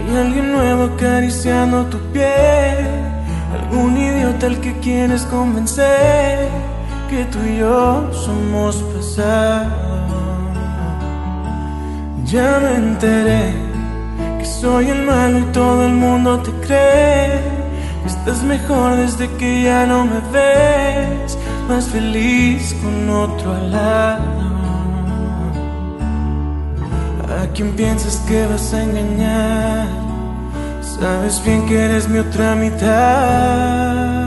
Hay alguien nuevo acariciando tu piel, algún idiota al que quieres convencer que tú y yo somos pasado. Ya me enteré que soy el malo y todo el mundo te cree que estás mejor desde que ya no me ves, más feliz con otro al lado. ¿A quién piensas que vas a engañar? Sabes bien que eres mi otra mitad.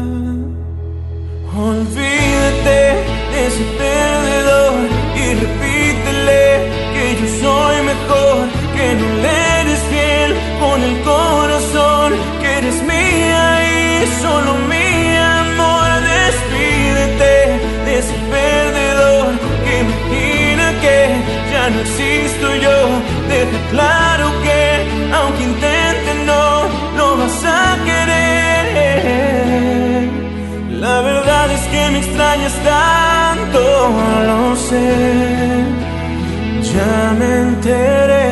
Olvídate de ese perdedor y repítele que yo soy mejor, que no le eres fiel con el corazón, que eres mía y solo mi amor. Despídete de ese perdedor que imagina que ya no existo yo. Deja claro que aunque intente no vas a querer. La verdad es que me extrañas tanto, lo sé, ya me enteré.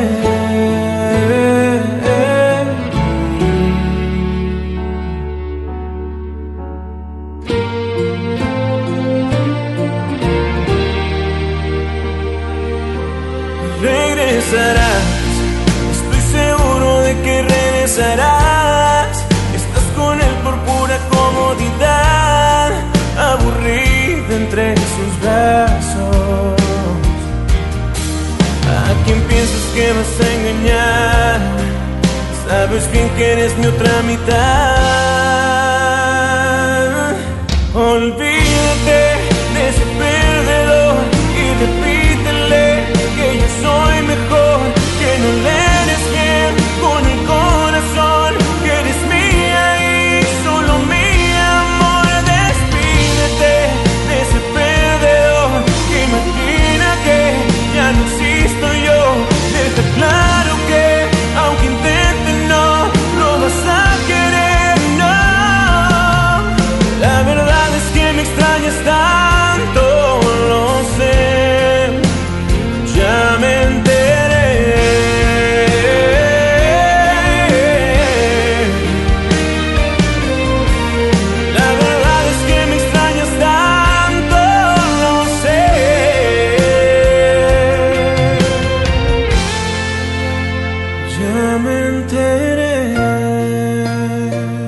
Regresarás, estoy seguro de que regresarás. Estás con él por pura comodidad, aburrida entre sus brazos. ¿A quién piensas que vas a engañar? Sabes bien que eres mi otra mitad. Olvídate de ese perdedor y repítele que yo soy mejor, que no le eres bien con el corazón, que eres mía y solo mi amor. Despídete de ese perdedor que imagina que ya no existo yo. Deja claro que aunque intente no vas a querer, no. La verdad es que me extrañas tanto, lo sé, ya me enteré. La verdad es que me extrañas tanto, lo sé, ya me enteré.